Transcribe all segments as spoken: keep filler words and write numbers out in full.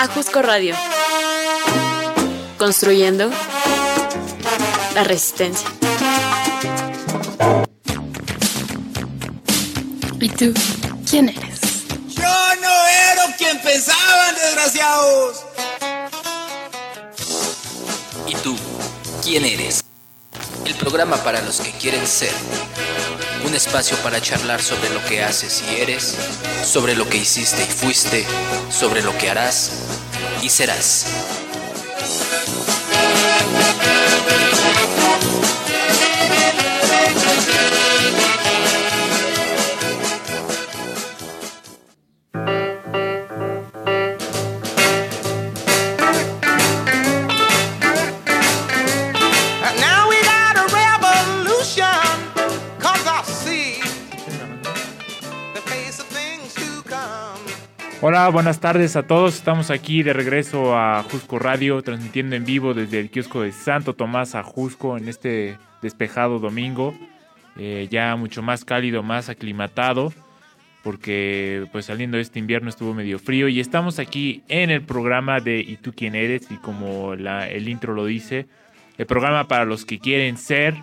Ajusco Radio. Construyendo la resistencia. ¿Y tú? ¿Quién eres? Yo no era quien pensaban, desgraciados. ¿Y tú? ¿Quién eres? El programa para los que quieren ser. Un espacio para charlar sobre lo que haces y eres, sobre lo que hiciste y fuiste, sobre lo que harás y serás. Hola, buenas tardes a todos. Estamos aquí de regreso a Ajusco Radio, transmitiendo en vivo desde el kiosco de Santo Tomás Ajusco en este despejado domingo, eh, ya mucho más cálido, más aclimatado, porque pues saliendo de este invierno estuvo medio frío y estamos aquí en el programa de ¿Y tú quién eres? Y como la, el intro lo dice, el programa para los que quieren ser,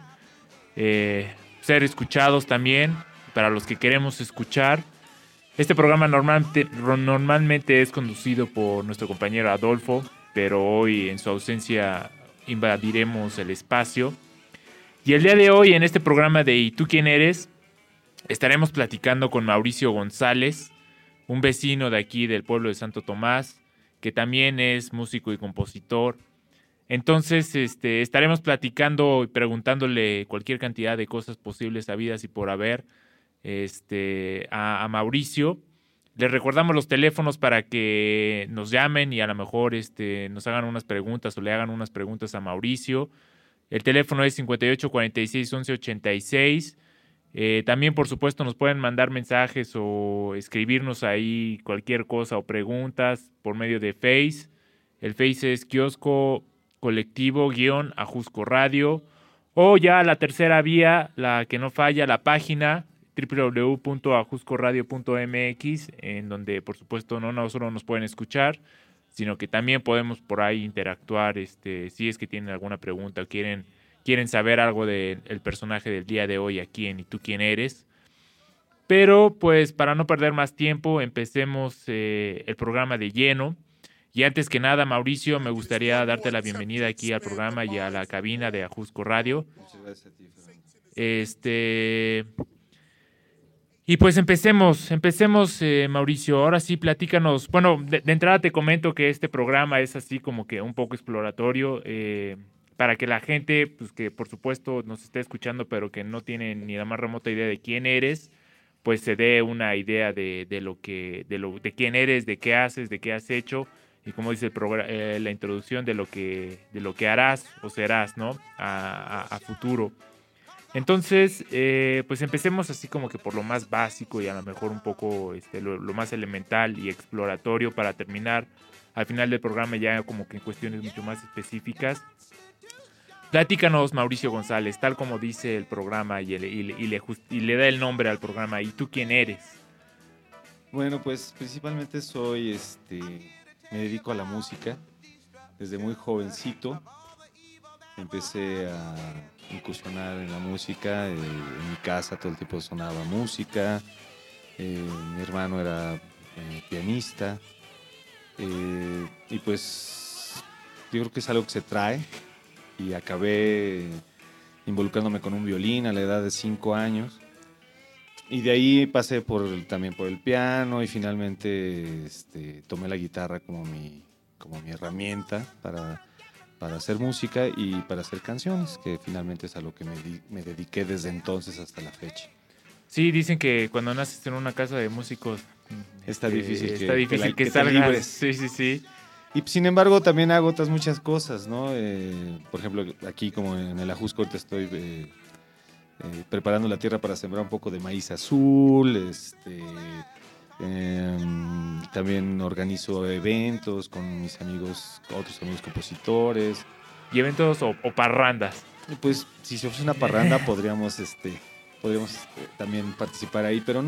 eh, ser escuchados también, para los que queremos escuchar. Este programa normalmente, normalmente es conducido por nuestro compañero Adolfo, pero hoy en su ausencia invadiremos el espacio. Y el día de hoy en este programa de ¿Y tú quién eres? Estaremos platicando con Mauricio González, un vecino de aquí del pueblo de Santo Tomás, que también es músico y compositor. Entonces este, estaremos platicando y preguntándole cualquier cantidad de cosas posibles, habidas y por haber, Este, a, a Mauricio. Les recordamos los teléfonos para que nos llamen y a lo mejor este, nos hagan unas preguntas o le hagan unas preguntas a Mauricio. El teléfono es cincuenta y ocho cuarenta y seis once ochenta y seis. Eh, también, por supuesto, nos pueden mandar mensajes o escribirnos ahí cualquier cosa o preguntas por medio de Face. El Face es kiosco colectivo guión Ajusco Radio. O ya la tercera vía, la que no falla, la página doble u doble u doble u punto ajusco radio punto m x, en donde por supuesto no, no solo nos pueden escuchar, sino que también podemos por ahí interactuar, este, si es que tienen alguna pregunta o quieren, quieren saber algo del personaje del día de hoy aquí en ¿Y tú quién eres? Pero pues para no perder más tiempo, empecemos eh, el programa de lleno. Y antes que nada, Mauricio, me gustaría darte la bienvenida aquí al programa y a la cabina de Ajusco Radio. Muchas gracias a ti, Fernando. Este... Y pues empecemos, empecemos eh, Mauricio, ahora sí platícanos, bueno, de, de entrada te comento que este programa es así como que un poco exploratorio, eh, para que la gente, pues que por supuesto nos esté escuchando, pero que no tiene ni la más remota idea de quién eres, pues se dé una idea de, de lo que, de lo, de quién eres, de qué haces, de qué has hecho, y como dice el programa, eh, la introducción de lo que, de lo que harás o serás, ¿no? A, a, a futuro. Entonces, eh, pues empecemos así como que por lo más básico y a lo mejor un poco este, lo, lo más elemental y exploratorio para terminar al final del programa ya como que en cuestiones mucho más específicas. Platícanos, Mauricio González, tal como dice el programa y, el, y, le, y, le, y le da el nombre al programa. ¿Y tú quién eres? Bueno, pues principalmente soy, este, me dedico a la música. Desde muy jovencito empecé a incursionar en la música. Eh, en mi casa todo el tiempo sonaba música. Eh, mi hermano era eh, pianista. Eh, y pues yo creo que es algo que se trae. Y acabé involucrándome con un violín a la edad de cinco años. Y de ahí pasé por también por el piano y finalmente este, tomé la guitarra como mi, como mi herramienta para... para hacer música y para hacer canciones, que finalmente es a lo que me, di- me dediqué desde entonces hasta la fecha. Sí, dicen que cuando naces en una casa de músicos Está este, difícil que, está difícil que, la, que, que salgas. te libres. Sí, sí, sí. Y sin embargo también hago otras muchas cosas, ¿no? Eh, por ejemplo, aquí como en el Ajusco ahorita estoy eh, eh, preparando la tierra para sembrar un poco de maíz azul, este... Eh, también organizo eventos con mis amigos, otros amigos compositores. ¿Y eventos o, o parrandas? Y pues si se ofrece una parranda podríamos, este, podríamos este, también participar ahí, pero no.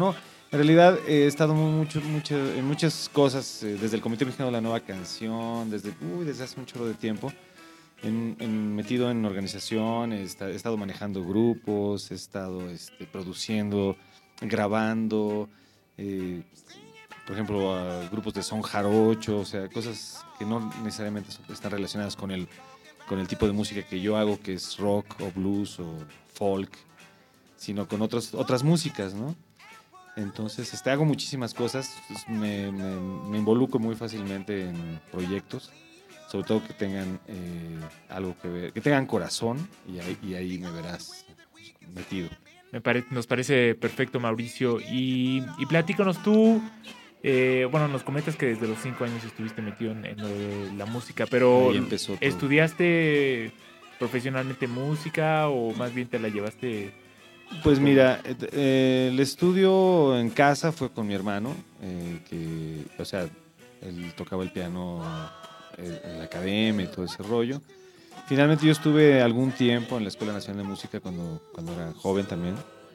En realidad he estado muy, mucho, mucho, en muchas cosas, eh, desde el Comité Mexicano de la Nueva Canción, desde, uy, desde hace un chorro de tiempo, en, en, metido en organización, he, esta, he estado manejando grupos, he estado este, produciendo, grabando, eh, por ejemplo, a grupos de son jarocho, o sea, cosas que no necesariamente están relacionadas con el, con el tipo de música que yo hago, que es rock o blues o folk, sino con otros, otras músicas, ¿no? Entonces, este, hago muchísimas cosas, me, me, me involucro muy fácilmente en proyectos, sobre todo que tengan eh, algo que ver, que tengan corazón, y ahí, y ahí me verás metido. Me pare, nos parece perfecto, Mauricio. Y, y platícanos tú, eh, bueno, nos comentas que desde los cinco años estuviste metido en, en lo de la música, pero Ahí empezó todo. ¿estudiaste profesionalmente música o más bien te la llevaste? Pues mira, eh, el estudio en casa fue con mi hermano, eh, que, o sea, él tocaba el piano en la academia y todo ese rollo. Finalmente yo estuve algún tiempo en la Escuela Nacional de Música cuando, cuando era joven también,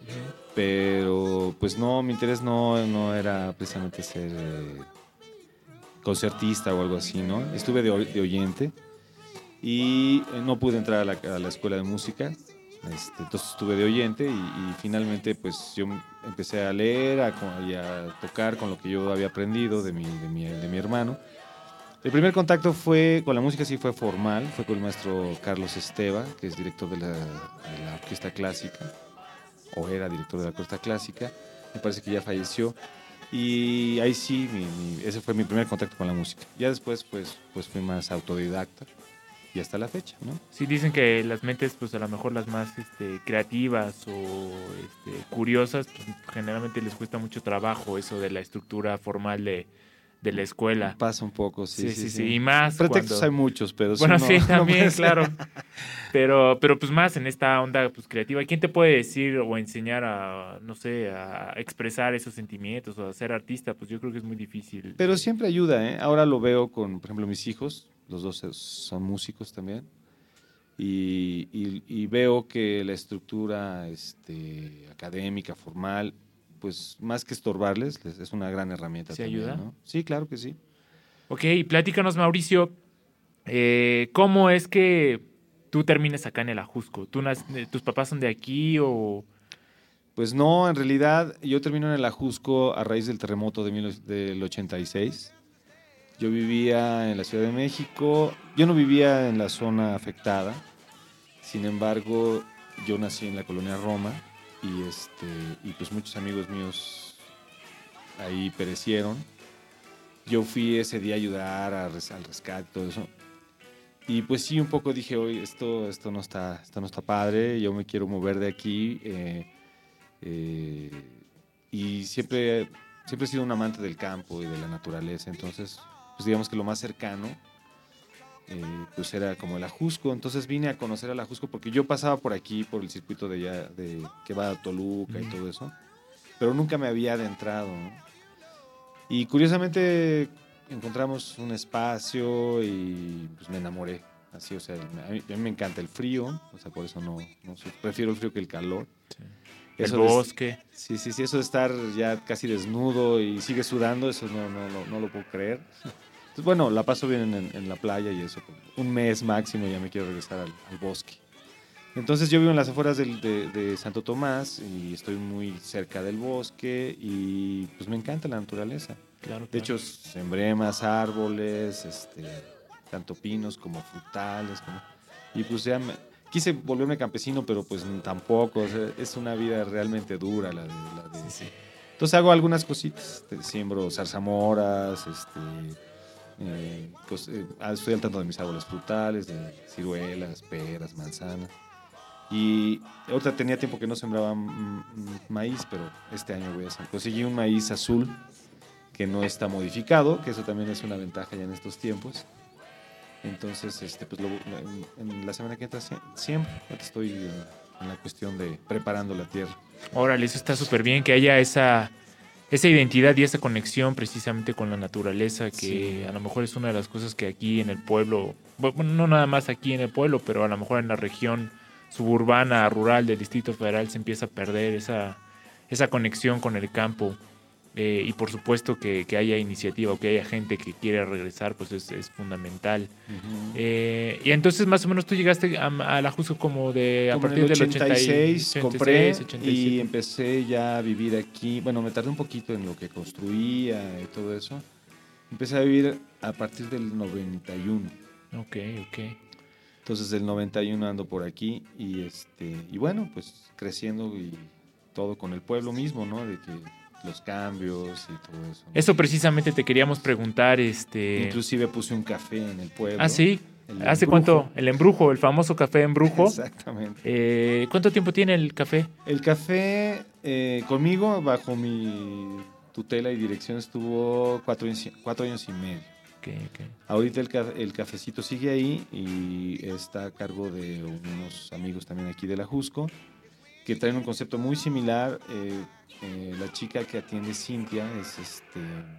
pero pues no, mi interés no, no era precisamente ser eh, concertista o algo así, ¿no? Estuve de, de oyente y no pude entrar a la, a la Escuela de Música. Este, entonces estuve de oyente y, y finalmente pues yo empecé a leer a, y a tocar con lo que yo había aprendido de mi, de, mi, de mi hermano. El primer contacto fue con la música, sí fue formal, fue con el maestro Carlos Esteva, que es director de la, de la Orquesta Clásica, o era director de la Orquesta Clásica, me parece que ya falleció, y ahí sí, mi, mi, ese fue mi primer contacto con la música. Ya después pues, pues fui más autodidacta. Y hasta la fecha, ¿no? Sí, dicen que las mentes, pues a lo mejor las más este, creativas o este, curiosas, pues, generalmente les cuesta mucho trabajo eso de la estructura formal de, de la escuela. Pasa un poco, sí, Sí, sí, sí, sí. sí. Y más pretextos cuando... hay muchos, pero bueno, no, sí, no también, puede ser. claro. Pero, pero pues más en esta onda pues creativa. ¿Quién te puede decir o enseñar a, no sé, a expresar esos sentimientos o a ser artista? Pues yo creo que es muy difícil. Pero siempre ayuda, ¿eh? Ahora lo veo con, por ejemplo, mis hijos, los dos son músicos también. Y, y, y veo que la estructura este, académica, formal, pues más que estorbarles, les, es una gran herramienta. ¿Se también, ayuda? ¿no? Sí, claro que sí. Ok, platícanos, Mauricio, eh, ¿cómo es que tú terminas acá en el Ajusco? ¿Tú nac- ¿Tus papás son de aquí o...? Pues no, en realidad yo termino en el Ajusco a raíz del terremoto de mil, del ochenta y seis. Yo vivía en la Ciudad de México, yo no vivía en la zona afectada, sin embargo, yo nací en la colonia Roma y, este, y pues muchos amigos míos ahí perecieron. Yo fui ese día a ayudar a res, al rescate, todo eso. Y pues sí, un poco dije, oye, esto, esto, no está, esto no está padre, yo me quiero mover de aquí. Eh, eh, y siempre, siempre he sido un amante del campo y de la naturaleza, entonces... pues digamos que lo más cercano eh, pues era como el Ajusco. Entonces vine a conocer al Ajusco porque yo pasaba por aquí, por el circuito de, ya, de que va a Toluca mm. y todo eso, pero nunca me había adentrado, ¿no? Y curiosamente encontramos un espacio y pues me enamoré. Así, o sea, a mí, a mí me encanta el frío, o sea, por eso no, no prefiero el frío que el calor. Sí. Eso el bosque. De, sí, sí, sí, eso de estar ya casi desnudo y sigue sudando, eso no, no, no, no lo puedo creer. Entonces, bueno, la paso bien en, en la playa y eso. Un mes máximo ya me quiero regresar al, al bosque. Entonces yo vivo en las afueras de, de, de Santo Tomás y estoy muy cerca del bosque y pues me encanta la naturaleza. Claro, claro. De hecho, sembré más árboles, este, tanto pinos como frutales. Como, y pues ya me, quise volverme campesino, pero pues tampoco. O sea, es una vida realmente dura la de... La de sí, sí. Entonces hago algunas cositas. Siembro zarzamoras, este... Eh, pues, eh, estoy al tanto de mis árboles frutales, de ciruelas, peras, manzanas. Y ahorita tenía tiempo que no sembraba mm, maíz, pero este año voy a sembrar. Conseguí un maíz azul que no está modificado, que eso también es una ventaja ya en estos tiempos. Entonces, este, pues lo, en, en la semana que entra siempre estoy en, en la cuestión de preparando la tierra. Órale, eso está súper bien, que haya esa... esa identidad y esa conexión precisamente con la naturaleza, que sí. A lo mejor es una de las cosas que aquí en el pueblo, bueno, no nada más aquí en el pueblo, pero a lo mejor en la región suburbana, rural del Distrito Federal se empieza a perder esa, esa conexión con el campo. eh, y por supuesto que, que haya iniciativa o que haya gente que quiera regresar, pues es, es fundamental. Uh-huh. Eh, y entonces más o menos tú llegaste a, a la Jusco como de a como partir en el del ochenta y seis, ochenta y seis, compré ochenta y siete. Y empecé ya a vivir aquí. Bueno, me tardé un poquito en lo que construía y todo eso. Empecé a vivir a partir del noventa y uno. Ok, ok. Entonces del noventa y uno ando por aquí y este y bueno, pues creciendo y todo con el pueblo mismo, ¿no? De que los cambios y todo eso, ¿no? Eso precisamente te queríamos preguntar, este... Inclusive puse un café en el pueblo. Ah, ¿sí? El ¿Hace embrujo. Cuánto? El embrujo, el famoso café embrujo. Exactamente. Eh, ¿Cuánto tiempo tiene el café? El café eh, conmigo, bajo mi tutela y dirección, estuvo cuatro, cuatro años y medio. Okay, okay. Ahorita el, ca- el cafecito sigue ahí y está a cargo de unos amigos también aquí de la Jusco, que traen un concepto muy similar. Eh, eh, la chica que atiende, Cintia, es, este,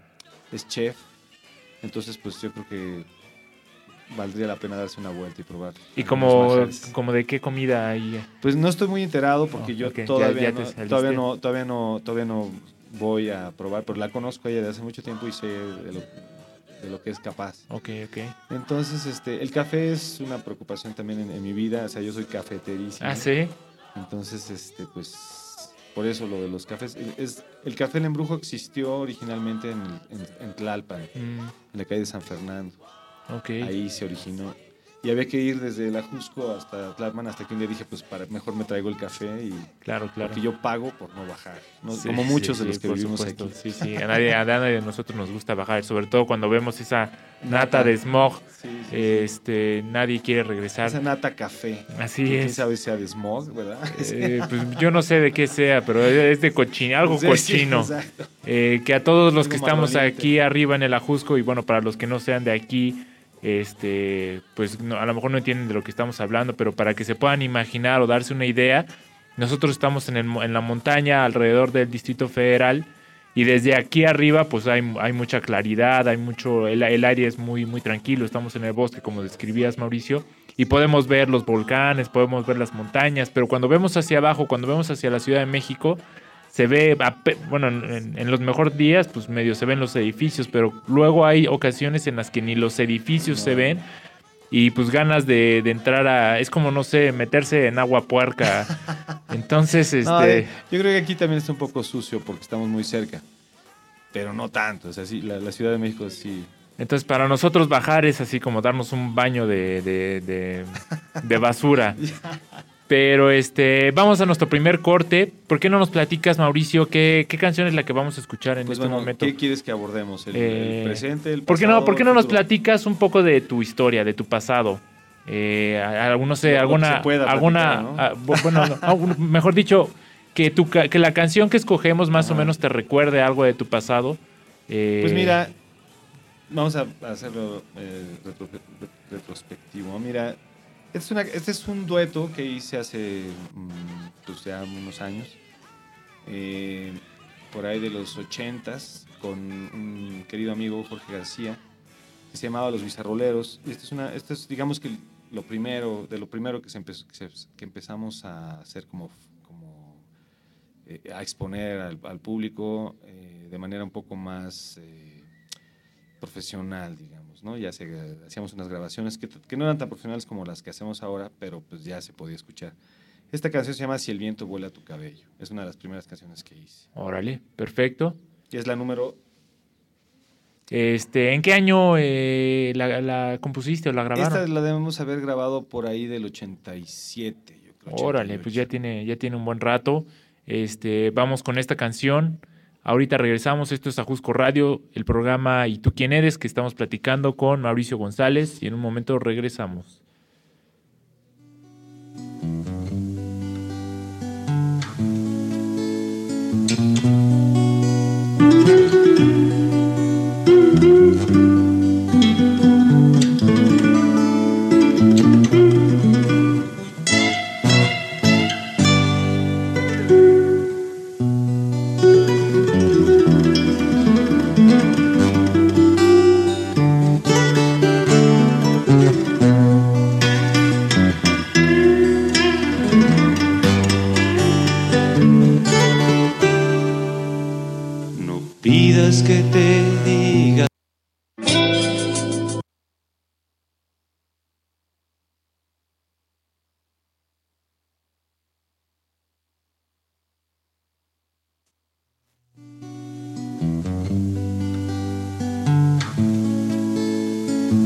es chef. Entonces, pues yo creo que valdría la pena darse una vuelta y probar. ¿Y como, como de qué comida hay? Pues no estoy muy enterado porque oh, yo okay. todavía, ya, ya no, todavía, no, todavía, no, todavía no voy a probar, pero la conozco a ella de hace mucho tiempo y sé de lo, de lo que es capaz. Ok, ok. Entonces, este, el café es una preocupación también en, en mi vida. O sea, yo soy cafeterísimo. Ah, ¿sí? Entonces, este, pues, por eso lo de los cafés. Es, el café El Embrujo existió originalmente en, en, en Tlalpan, mm. en la calle de San Fernando. Okay. Ahí se originó. Y había que ir desde la Jusco hasta Tlalpan, hasta que un día dije, pues para, mejor me traigo el café y claro, claro. porque yo pago por no bajar, ¿no? Sí, como muchos sí, de los sí, que vivimos supuesto. aquí. Sí, sí, a nadie, a nadie de nosotros nos gusta bajar, sobre todo cuando vemos esa nata de smog, sí, sí, este, sí. Nadie quiere regresar. Esa nata café. Así ¿Quién es. ¿Quién sabe si sea de smog, verdad? Eh, pues yo no sé de qué sea, pero es de cochino, algo sí, cochino. Sí, eh, que a todos los algo que estamos maloliente. Aquí arriba en el Ajusco, y bueno, para los que no sean de aquí, este pues no, a lo mejor no entienden de lo que estamos hablando, pero para que se puedan imaginar o darse una idea, nosotros estamos en, el, en la montaña alrededor del Distrito Federal y desde aquí arriba pues hay, hay mucha claridad, hay mucho, el, el aire es muy, muy tranquilo, estamos en el bosque como describías, Mauricio, y podemos ver los volcanes, podemos ver las montañas, pero cuando vemos hacia abajo, cuando vemos hacia la Ciudad de México, se ve, bueno, en, en los mejores días, pues medio se ven los edificios, pero luego hay ocasiones en las que ni los edificios no. se ven y pues ganas de, de entrar a, es como, no sé, meterse en agua puerca. Entonces, este... No, eh, yo creo que aquí también está un poco sucio porque estamos muy cerca, pero no tanto, o sea, sí, la, la Ciudad de México sí... Entonces, para nosotros bajar es así como darnos un baño de, de, de, de basura. Pero este, vamos a nuestro primer corte. ¿Por qué no nos platicas, Mauricio, qué, qué canción es la que vamos a escuchar en pues este bueno, momento? ¿Qué quieres que abordemos? ¿El, eh, el presente, el pasado? ¿Por qué no, ¿por qué no nos platicas un poco de tu historia, de tu pasado? Eh, no sé, no, alguna, alguna, ¿no? a, bueno, no, mejor dicho, que tu, que la canción que escogemos más Ajá. o menos te recuerde algo de tu pasado. Eh, pues mira, vamos a hacerlo eh, retro, retrospectivo. Mira. Este es, una, este es un dueto que hice hace pues ya unos años, eh, por ahí de los ochentas, con un querido amigo, Jorge García, que se llamaba Los Bizarroleros. Y este es, una, este es digamos que lo primero, de lo primero que, se empezó, que, se, que empezamos a hacer como, como eh, a exponer al, al público eh, de manera un poco más eh, profesional, digamos. ¿no? Ya se, hacíamos unas grabaciones que, que no eran tan profesionales como las que hacemos ahora, pero pues ya se podía escuchar. Esta canción se llama Si el viento vuela tu cabello. Es una de las primeras canciones que hice. Órale, perfecto. Y es la número... Este, ¿en qué año eh, la, la compusiste o la grabaron? Esta la debemos haber grabado por ahí del ochenta y siete, yo creo. Órale, pues ya tiene, ya tiene un buen rato. Este, vamos con esta canción. Ahorita regresamos, esto es Ajusco Radio, el programa ¿Y tú quién eres?, que estamos platicando con Mauricio González, y en un momento regresamos.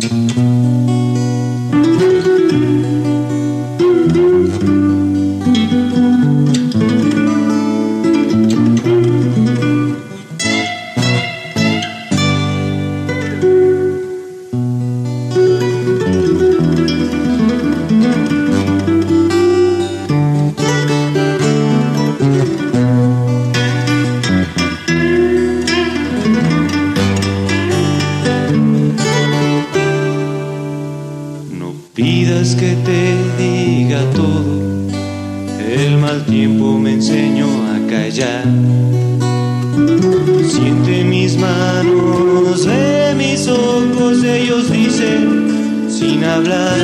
Que te diga todo, el mal tiempo me enseñó a callar. Siente mis manos, ve mis ojos, ellos dicen sin hablar.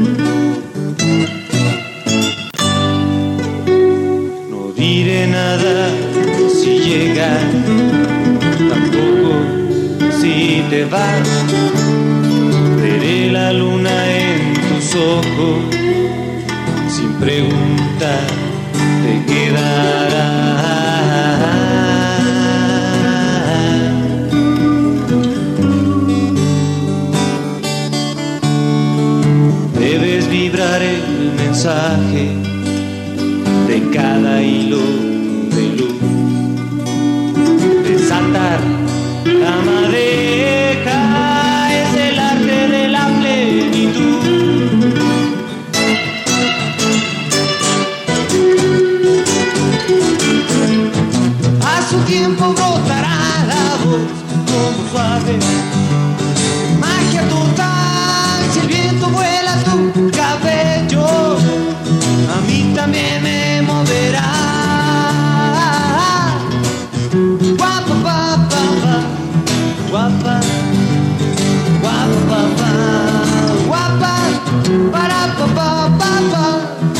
No diré nada si llegas, tampoco si te vas. Veré la luna en tus ojos, sin preguntar te quedará. Debes vibrar el mensaje de cada hilo de luz, desatar la madeja, es el arte de la plenitud. A su tiempo brotará la voz como suave, magia total, si el viento vuela tu cabello, a mí también me moverá. Guapa, guapa, guapa, guapa, guapa, para, pa, pa, pa, pa.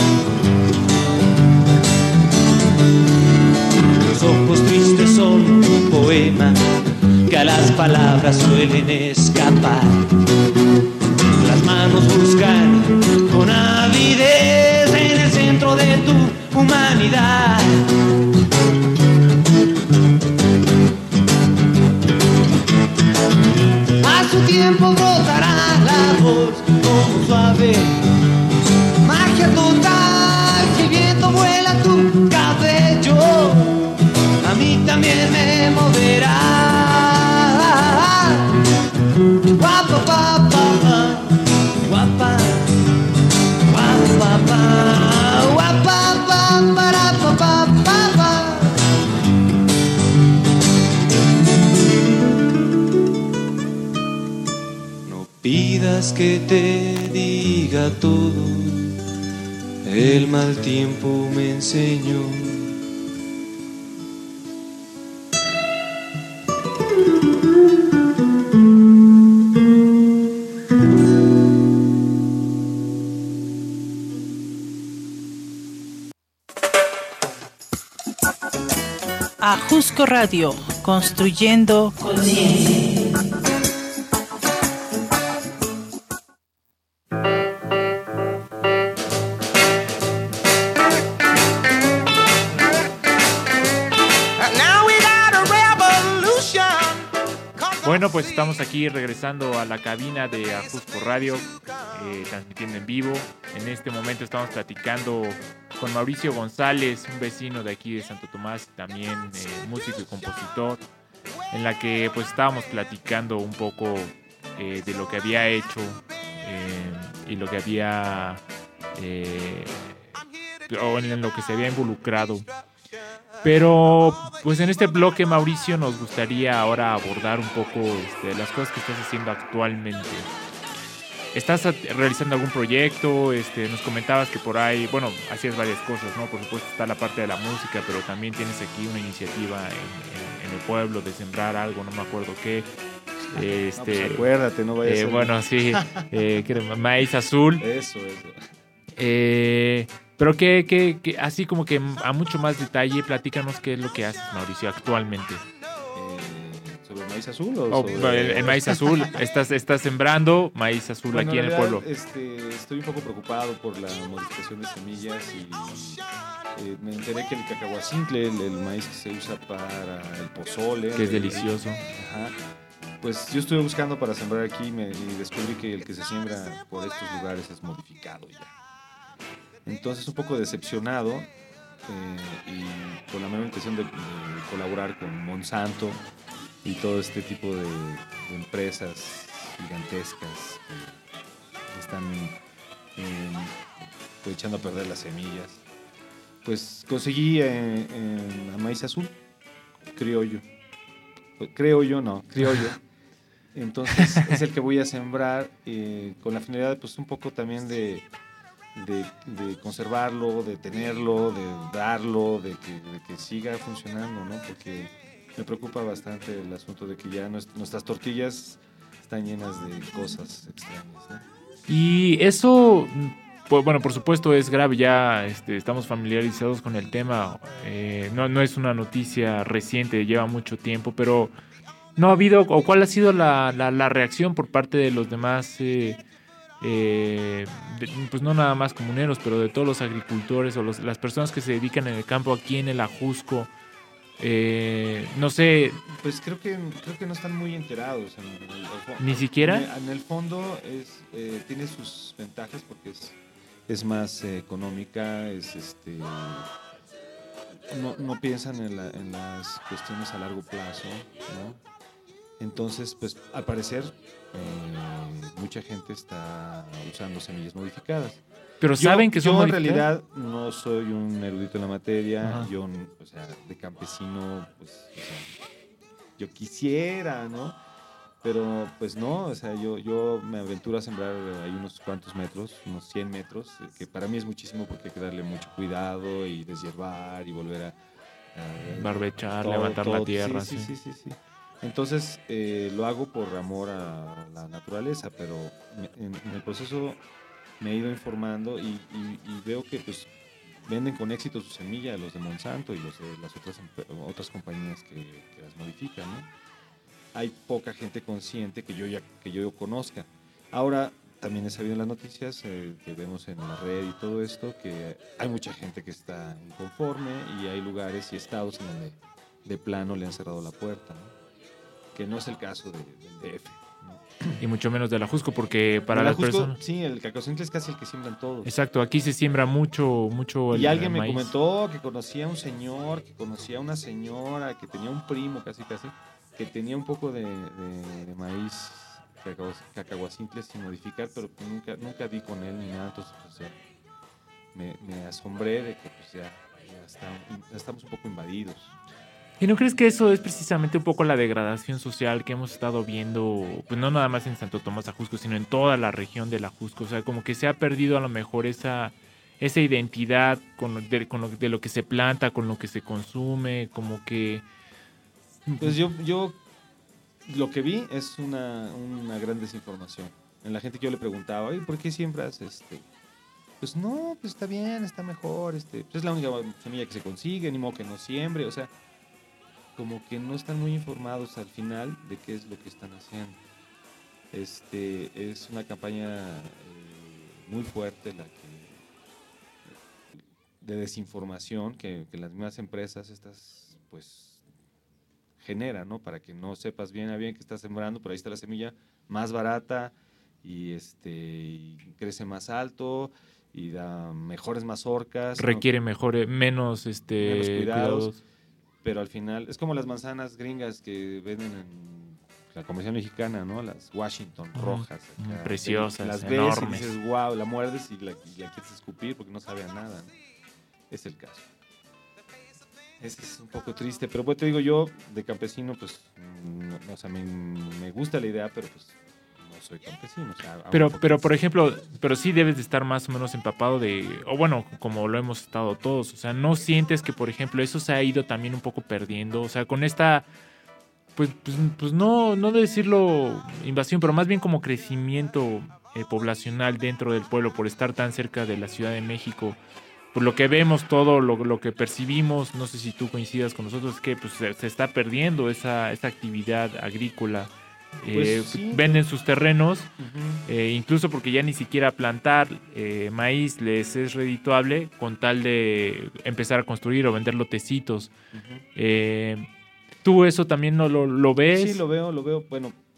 Los ojos tristes son un poema que a las palabras suelen escapar. Las manos buscan con avidez en el centro de tu humanidad. A su tiempo brotará la voz como suave, magia total, si el viento vuela tu cabello, a mí también me moverá. Guapa, guapa, guapa, guapa, guapa, para, pa, pa, pa, pa. No pidas que te diga todo, el mal tiempo me enseñó. Ajusco Radio, construyendo conciencia. Bueno, pues estamos aquí regresando a la cabina de Ajusco Radio, eh, transmitiendo en vivo. En este momento estamos platicando con Mauricio González, un vecino de aquí de Santo Tomás, también eh, músico y compositor, en la que pues estábamos platicando un poco eh, de lo que había hecho eh, y lo que había eh, o en lo que se había involucrado. Pero pues en este bloque, Mauricio, nos gustaría ahora abordar un poco este, las cosas que estás haciendo actualmente. ¿Estás realizando algún proyecto? Este, nos comentabas que por ahí, bueno, hacías varias cosas, ¿no? Por supuesto está la parte de la música, pero también tienes aquí una iniciativa en, en, en el pueblo de sembrar algo, no me acuerdo qué. Este, no, pues acuérdate, no vayas eh, a... Bueno, sí, eh, ¿qué era? Maíz azul. Eso, eso. Eh... Pero que, que, que así como que a mucho más detalle, platícanos qué es lo que haces, Mauricio, actualmente. Eh, ¿Sobre el maíz azul o oh, sobre...? El, el maíz azul, estás, estás sembrando maíz azul bueno, aquí en, en el pueblo. Este, estoy un poco preocupado por la modificación de semillas y eh, me enteré que el cacahuacintle, el, el maíz que se usa para el pozole... Que es el, delicioso. Ajá. pues yo estuve buscando para sembrar aquí y, me, y descubrí que el que se siembra por estos lugares es modificado ya. Entonces, un poco decepcionado eh, y con la mera intención de, de colaborar con Monsanto y todo este tipo de, de empresas gigantescas que están eh, pues, echando a perder las semillas, pues conseguí eh, eh, a maíz azul, criollo. Creo yo, no, criollo. Entonces es el que voy a sembrar eh, con la finalidad, pues un poco también de, de, de conservarlo, de tenerlo, de darlo, de que, de que siga funcionando, ¿no? Porque me preocupa bastante el asunto de que ya nuestras tortillas están llenas de cosas extrañas, ¿no? Y eso, pues, bueno, por supuesto es grave, ya este, estamos familiarizados con el tema, eh, no, no es una noticia reciente, lleva mucho tiempo, pero no ha habido, o cuál ha sido la, la, la reacción por parte de los demás, eh, eh, de, pues no nada más comuneros, pero de todos los agricultores o los, las personas que se dedican en el campo aquí en el Ajusco. Eh, no sé. Pues creo que creo que no están muy enterados. En, en el, ¿Ni siquiera? En el, en el fondo es eh, tiene sus ventajas porque es, es más eh, económica, es este no, no piensan en, la, en las cuestiones a largo plazo, ¿no? Entonces, pues al parecer eh, mucha gente está usando semillas modificadas. Pero saben yo, que son yo en modificadas. realidad no soy un erudito en la materia. Ajá. Yo, o sea, de campesino, pues, o sea, yo quisiera, ¿no? Pero, pues no, o sea, yo, yo me aventuro a sembrar ahí unos cuantos metros, unos cien metros, que para mí es muchísimo porque hay que darle mucho cuidado y deshiervar y volver a... a barbechar, todo, levantar todo. la tierra. Sí, sí, sí. sí, sí, sí. Entonces, eh, lo hago por amor a la naturaleza, pero en, en el proceso me he ido informando y, y, y veo que pues venden con éxito su semilla los de Monsanto y los de las otras otras compañías que, que las modifican, ¿no? Hay poca gente consciente que yo ya que yo conozca. Ahora también he sabido en las noticias eh, que vemos en la red y todo esto que hay mucha gente que está inconforme y hay lugares y estados en donde de plano le han cerrado la puerta, ¿no? Que no es el caso de, del D F. Y mucho menos del Ajusco, porque para el las Ajusco, personas... Sí, el cacahuacintle es casi el que siembran todos. Exacto, aquí se siembra mucho, mucho el Y alguien me maíz. comentó que conocía a un señor, que conocía a una señora, que tenía un primo casi casi, que tenía un poco de, de, de maíz cacahuacintle sin modificar, pero nunca, nunca di con él ni nada, entonces pues, ya, me, me asombré de que pues ya, ya, está, ya estamos un poco invadidos. ¿Y no crees que eso es precisamente un poco la degradación social que hemos estado viendo, pues no nada más en Santo Tomás Ajusco, sino en toda la región del Ajusco? O sea, como que se ha perdido a lo mejor esa, esa identidad con lo, de, con lo, de lo que se planta, con lo que se consume, como que... Pues yo, yo lo que vi es una, una gran desinformación. En la gente que yo le preguntaba, ¿y por qué siembras este? Pues no, pues está bien, está mejor, este, pues es la única semilla que se consigue, ni modo que no siembre, o sea... como que no están muy informados al final de qué es lo que están haciendo. Este, es una campaña eh, muy fuerte la que de desinformación que, que las mismas empresas estas pues generan, ¿no? Para que no sepas bien a bien que estás sembrando, pero ahí está la semilla más barata y este y crece más alto y da mejores mazorcas, requiere ¿no? mejor, menos, este, menos cuidados. cuidados. Pero al final, es como las manzanas gringas que venden en la comercial mexicana, ¿no? Las Washington rojas. Mm, acá, preciosas, las ves enormes. y dices, wow, la muerdes y la, y la quieres escupir porque no sabe a nada, ¿no? Es el caso. Es, es un poco triste, pero pues te digo yo, de campesino, pues, no, o sea, me, me gusta la idea, pero pues no soy campesino. O sea, pero, pero por ejemplo, pero sí debes de estar más o menos empapado de, o bueno, como lo hemos estado todos, o sea, ¿no sientes que, por ejemplo, eso se ha ido también un poco perdiendo? O sea, con esta, pues, pues, pues no, no de decirlo invasión, pero más bien como crecimiento eh, poblacional dentro del pueblo por estar tan cerca de la Ciudad de México. Por lo que vemos, todo lo, lo que percibimos, no sé si tú coincidas con nosotros, es que pues, se, se está perdiendo esa, esa actividad agrícola. Pues eh, sí. Venden sus terrenos, Uh-huh. eh, incluso porque ya ni siquiera plantar eh, maíz les es redituable con tal de empezar a construir o vender lotecitos. Uh-huh. Eh, ¿Tú eso también no lo, lo ves? Sí, lo veo, lo veo. Bueno,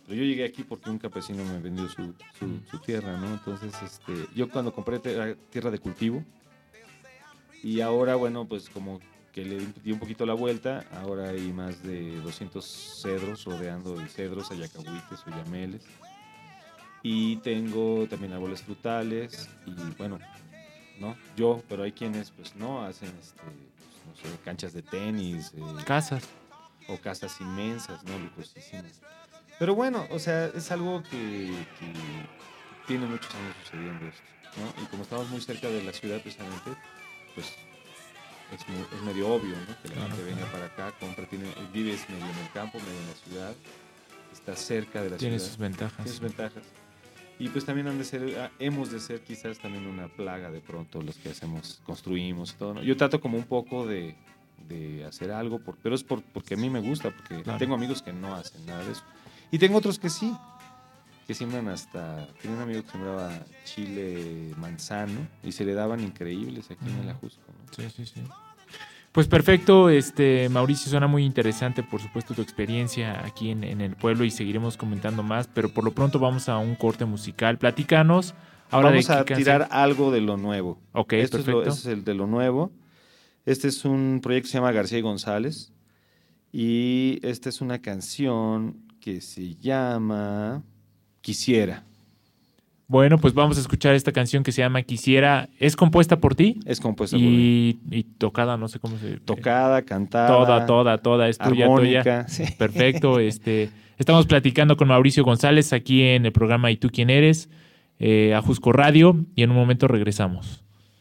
Pero yo llegué aquí porque un campesino me vendió su, su, su tierra, ¿no? Entonces, este, yo cuando compré tierra de cultivo, y ahora, bueno, pues como que le di un poquito la vuelta, ahora hay más de doscientos cedros rodeando de cedros, ayacahuites o yameles. Y tengo también árboles frutales y, bueno, ¿no? Yo, pero hay quienes, pues, no, hacen, este, pues, no sé, canchas de tenis. Eh, Casas. O casas inmensas, ¿no? Lujosísimas. Pero bueno, o sea, es algo que, que tiene muchos años sucediendo esto, ¿no? Y como estamos muy cerca de la ciudad, precisamente, pues es, muy, es medio obvio, ¿no? Que la claro, gente venga claro. para acá, compra, tiene, vives medio en el campo, medio en la ciudad, está cerca de la Tiene ciudad. sus ventajas. Tiene sus ventajas. Y pues también han de ser, hemos de ser quizás también una plaga de pronto los que hacemos, construimos y todo, ¿no? Yo trato como un poco de, de hacer algo, por, pero es por, porque a mí me gusta, porque Claro. tengo amigos que no hacen nada de eso. Y tengo otros que sí, que siembran hasta... Tenía un amigo que sembraba chile manzano y se le daban increíbles aquí en el Ajusco, ¿no? Sí, sí, sí. Pues perfecto, este Mauricio, suena muy interesante, por supuesto, tu experiencia aquí en, en el pueblo y seguiremos comentando más, pero por lo pronto vamos a un corte musical. Platícanos. Ahora Vamos de a qué tirar canción. algo de lo nuevo. Ok, Esto es, lo, perfecto. este es el de lo nuevo. Este es un proyecto que se llama García y González y esta es una canción que se llama Quisiera. Bueno, pues vamos a escuchar esta canción que se llama Quisiera. ¿Es compuesta por ti? Es compuesta por mí. Y, y tocada, no sé cómo se... Tocada, cantada. Toda, toda, toda. Es tuya, armónica, tuya. sí. Perfecto. Este, estamos platicando con Mauricio González aquí en el programa ¿Y tú quién eres? Eh, Ajusco Radio, y en un momento regresamos.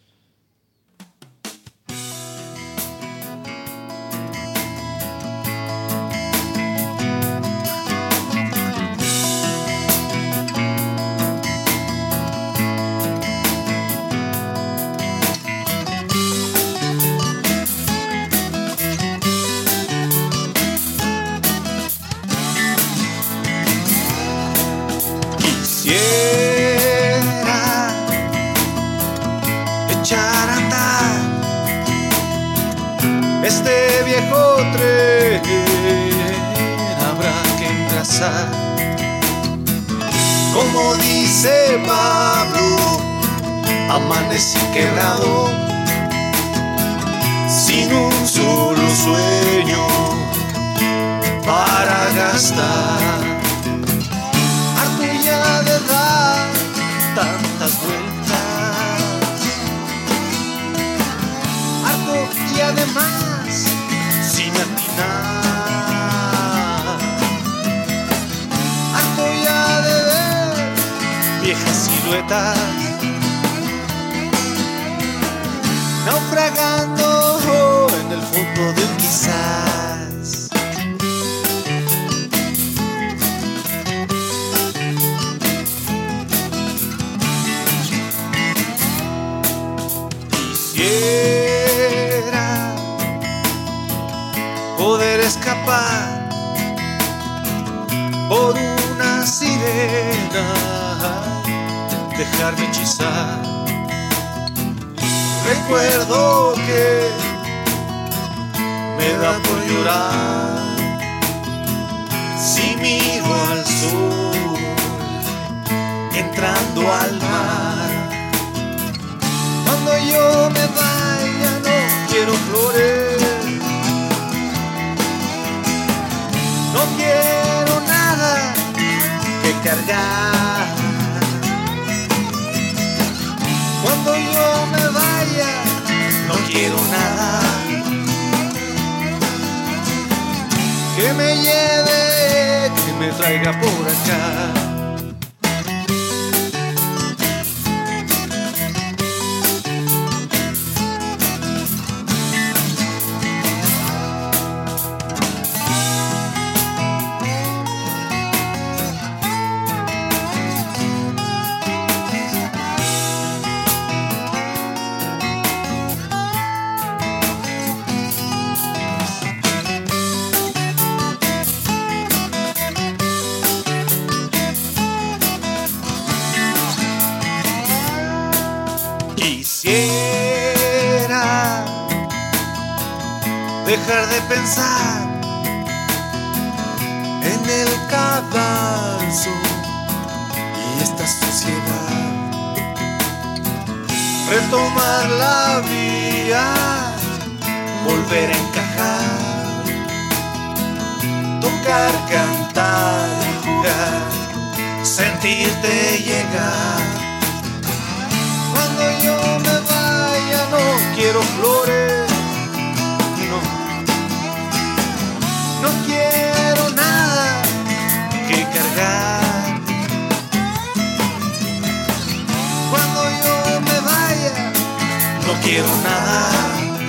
Quisiera echar a andar este viejo tren, habrá que engrasar. Como dice Pablo, amanecí quebrado, sin un solo sueño para gastar. Ya de dar tantas vueltas, harto y además sin atinar, harto ya de ver viejas siluetas naufragando en el fondo de un quizás. Quisiera poder escapar por una sirena, dejarme hechizar. Recuerdo que me da por llorar si miro al sol entrando al mar. Cuando yo me vaya no quiero flores, no quiero nada que cargar. Cuando yo me vaya no quiero nada que me lleve, que me traiga por acá. Quisiera dejar de pensar en el camino cadalso y esta sociedad. Retomar la vía, volver a encajar, tocar, cantar y jugar, sentirte llegar. Cuando yo me vaya no quiero flores, no, no quiero nada que cargar. Cuando yo me vaya no quiero nada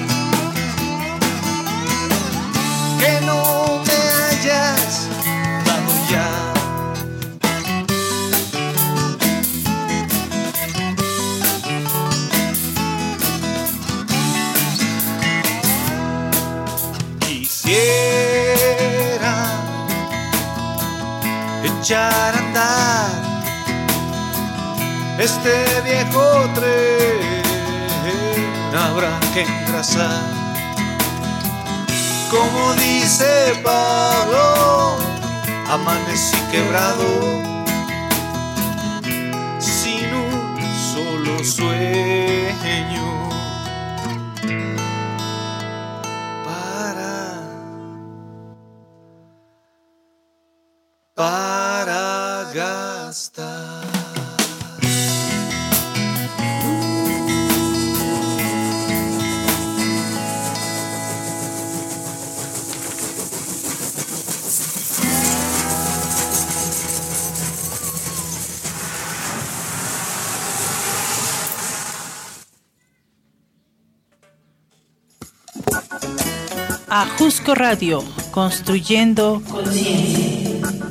que no me hayas dado ya. Quisiera echar a andar este viejo tren, habrá que engrasar. Como dice Pablo, amanecí quebrado sin un solo sueño para, para gastar. Ajusco Radio, construyendo conciencia.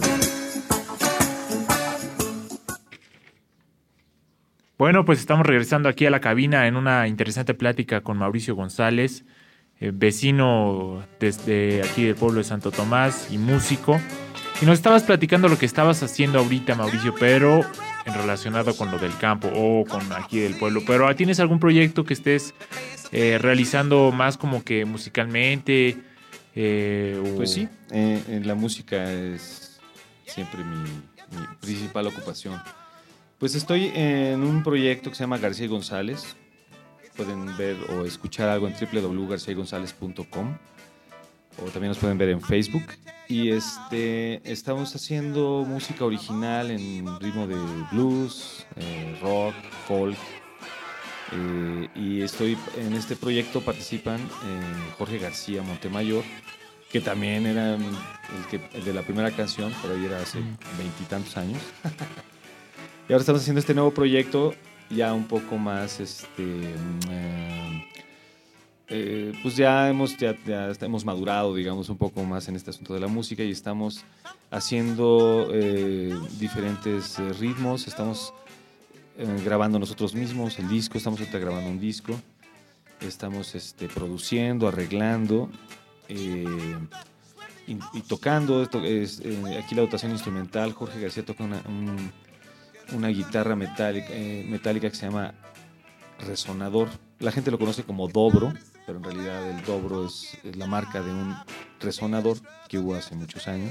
Bueno, pues estamos regresando aquí a la cabina en una interesante plática con Mauricio González, eh, vecino desde aquí del pueblo de Santo Tomás y músico. Y nos estabas platicando lo que estabas haciendo ahorita, Mauricio, pero en relacionado con lo del campo o con aquí del pueblo. Pero ¿tienes algún proyecto que estés eh, realizando más como que musicalmente? Eh, o... Pues sí, eh, en la música es siempre mi, mi principal ocupación. Pues estoy en un proyecto que se llama García y González. Pueden ver o escuchar algo en doble u doble u doble u punto garcía y gonzález punto com, o también nos pueden ver en Facebook. Y este, estamos haciendo música original en ritmo de blues, eh, rock, folk. Eh, y estoy en este proyecto participan eh, Jorge García Montemayor, que también era el, que, el de la primera canción, pero ahí era hace veintitantos años. Y ahora estamos haciendo este nuevo proyecto ya un poco más, este, eh, eh, pues ya hemos, ya, ya hemos madurado, digamos, un poco más en este asunto de la música y estamos haciendo eh, diferentes eh, ritmos, estamos eh, grabando nosotros mismos el disco, estamos ahorita grabando un disco, estamos este, produciendo, arreglando eh, y, y tocando. Esto es, eh, aquí la dotación instrumental, Jorge García toca una, un... una guitarra metálica, eh, metálica que se llama resonador. La gente lo conoce como dobro, pero en realidad el dobro es, es la marca de un resonador que hubo hace muchos años.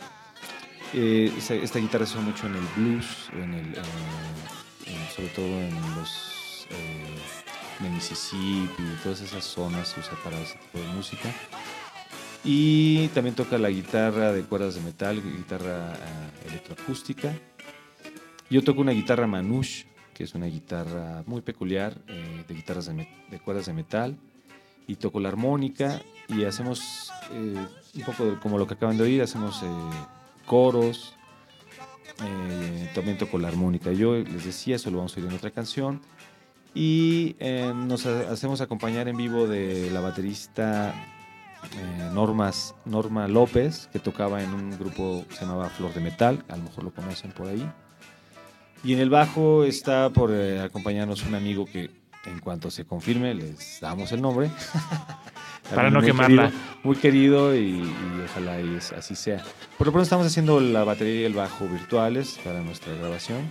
Eh, esta, esta guitarra se usa mucho en el blues, en el, eh, en, sobre todo en los eh, en Mississippi y todas esas zonas se usa para ese tipo de música. Y también toca la guitarra de cuerdas de metal, guitarra uh, electroacústica. Yo toco una guitarra manouche, que es una guitarra muy peculiar, eh, de guitarras de, me- de cuerdas de metal, y toco la armónica y hacemos eh, un poco de, como lo que acaban de oír, hacemos eh, coros, eh, también toco la armónica. Yo les decía, eso lo vamos a oír en otra canción, y eh, nos ha- hacemos acompañar en vivo de la baterista eh, Normas, Norma López, que tocaba en un grupo que se llamaba Flor de Metal, a lo mejor lo conocen por ahí. Y en el bajo está por eh, acompañarnos un amigo que en cuanto se confirme les damos el nombre. Para no muy quemarla. Querido, muy querido y, y ojalá y es, así sea. Por lo pronto estamos haciendo la batería y el bajo virtuales para nuestra grabación.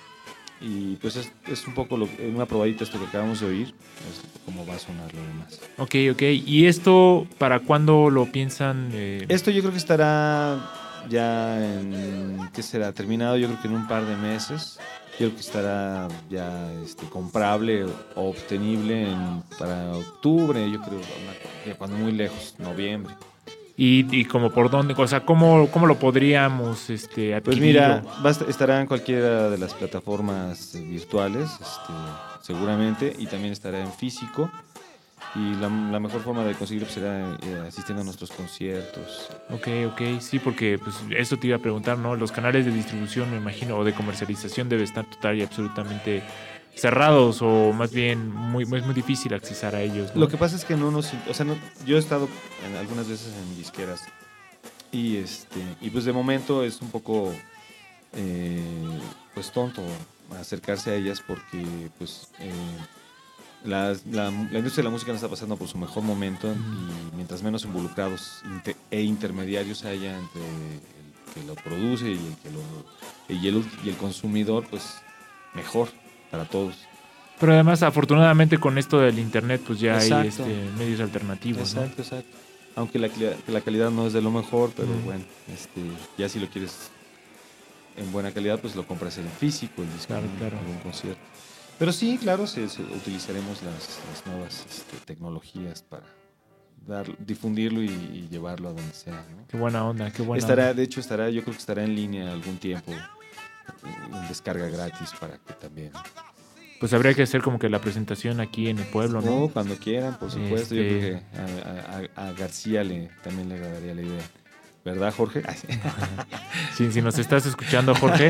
Y pues es, es un poco lo, una probadita esto que acabamos de oír, es cómo va a sonar lo demás. Ok, ok. ¿Y esto para cuándo lo piensan? Eh... Esto yo creo que estará ya en, ¿qué será? Terminado yo creo que en un par de meses. Yo creo que estará ya este, comprable o obtenible en, para octubre, yo creo, una, cuando muy lejos, noviembre. Y, y como por dónde, o sea, ¿cómo, cómo lo podríamos este, adquirir? Pues mira, va a estar, estará en cualquiera de las plataformas virtuales, este, seguramente, y también estará en físico. Y la, la mejor forma de conseguirlo será eh, asistiendo a nuestros conciertos. Ok, ok, sí, porque pues eso te iba a preguntar, ¿no? Los canales de distribución, me imagino, o de comercialización deben estar total y absolutamente cerrados, o más bien muy, es muy difícil accesar a ellos, ¿no? Lo que pasa es que no nos... O sea, no, yo he estado en, algunas veces en disqueras y, este, y pues de momento es un poco eh, pues tonto acercarse a ellas porque pues... Eh, La, la, la industria de la música no está pasando por su mejor momento y mientras menos involucrados inter, e intermediarios haya entre el que lo produce y el, que lo, y el, y el consumidor, pues mejor para todos. Pero además, afortunadamente con esto del internet, pues ya exacto. hay este, medios alternativos. Exacto, ¿no? exacto. Aunque la, la calidad no es de lo mejor, pero mm. bueno, este, ya si lo quieres en buena calidad, pues lo compras en físico, el disco, claro, en claro. un concierto. Pero sí, claro, se, se, utilizaremos las, las nuevas este, tecnologías para dar, difundirlo y, y llevarlo a donde sea, ¿no? Qué buena onda, qué buena estará, onda. De hecho, estará, yo creo que estará en línea algún tiempo, en descarga gratis para que también... Pues habría que hacer como que la presentación aquí en el pueblo, ¿no? No, cuando quieran, por supuesto. Este... Yo creo que a, a, a García le, también le agradaría la idea. ¿Verdad, Jorge? Sí, si nos estás escuchando, Jorge,